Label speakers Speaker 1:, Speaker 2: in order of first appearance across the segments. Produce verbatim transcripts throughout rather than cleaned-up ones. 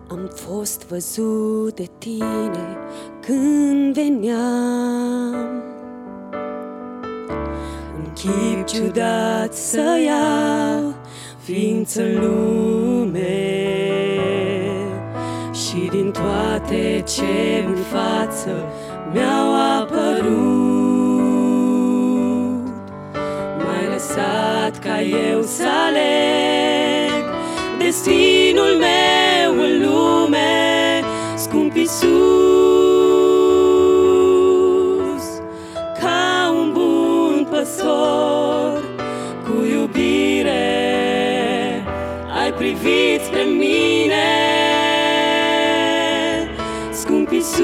Speaker 1: Am fost văzut de tine când veneam, în chip ciudat să iau ființă în lume, și din toate ce în față mi-au apărut, m-ai lăsat ca eu să aleg destinul meu în lume, scump Iisus. Ca un bun păstor cu iubire ai privit spre mine, scump Iisus.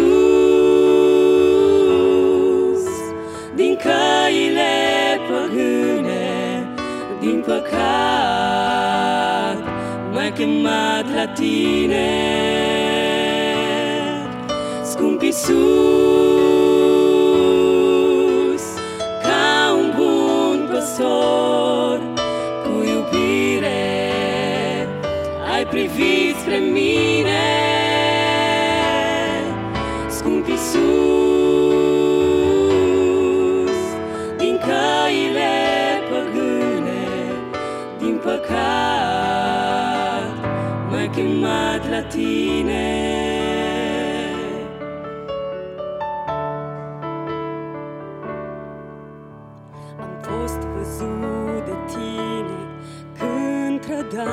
Speaker 1: Din căile păgâne, din păcat, m-ai chemat la tine, scump Iisus. Ca un bun păstor cu iubire ai privit spre mine, scump Iisus. Din căile păgâne, din păcat, m-ai chemat la tine. Am fost văzut de tine când trădam,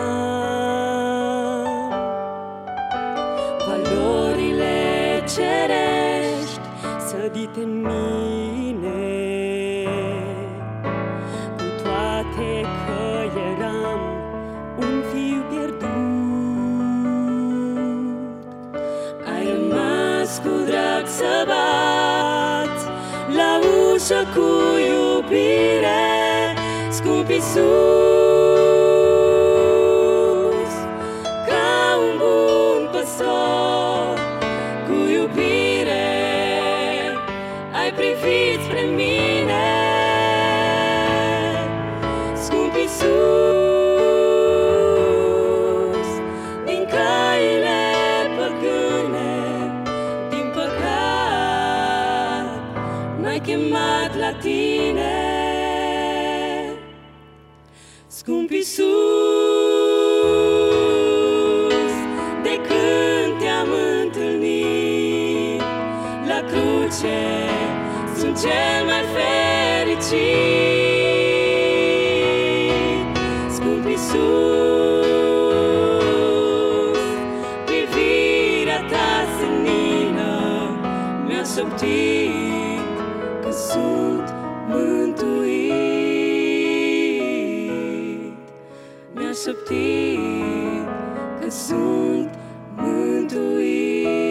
Speaker 1: valorile cerești sădite în mine, cu toate că eram un fiu pierdut, ai rămas cu drag să bați la ușă cu iubire, scump Iisus. Ca un bun păstor cu iubire ai privit spre mine, scump Iisus. Din căile păgâne, din păcat, m-ai chemat la tine, scump Iisus. De când te-am întâlnit la cruce, sunt cel mai fericit, scump Iisus. Privirea ta senină mi-a șoptit că sunt mântuit, mi-a șoptit că sunt mântuit.